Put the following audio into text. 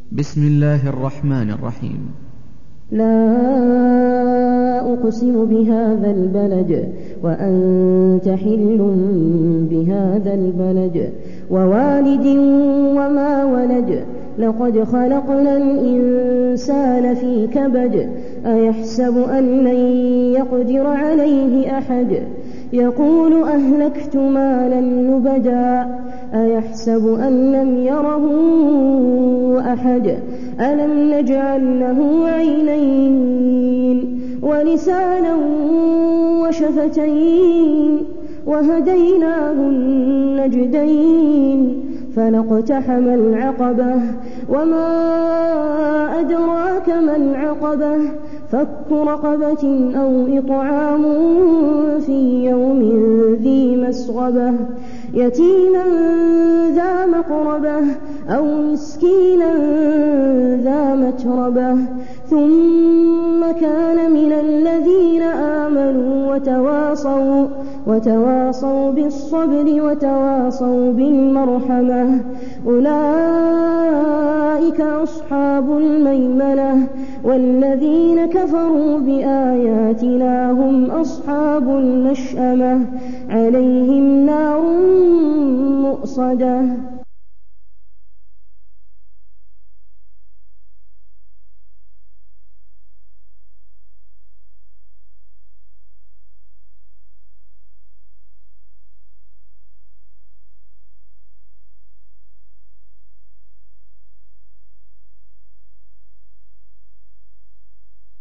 بسم الله الرحمن الرحيم. لا أقسم بهذا البلد وأنت حل بهذا البلد ووالد وما ولد لقد خلقنا الإنسان في كبد أيحسب أن لن يقدر عليه أحد يقول أهلكت مالا لبدا أيحسب أن لم يره أحد ألم نجعل له عينين ولسانا وشفتين وهديناه النجدين فلاقتحم العقبة وما أدراك ما العقبة فك رقبة أو إطعام في يوم ذي مسغبة يتيما ذا مقربة أو مسكينا ذا متربة ثم كان من الذين آمنوا وتواصوا بالصبر وتواصوا بالمرحمة أولئك أصحاب الميمنة والذين كفروا بآياتنا هم أصحاب المشأمة عليهم نار مؤصدة.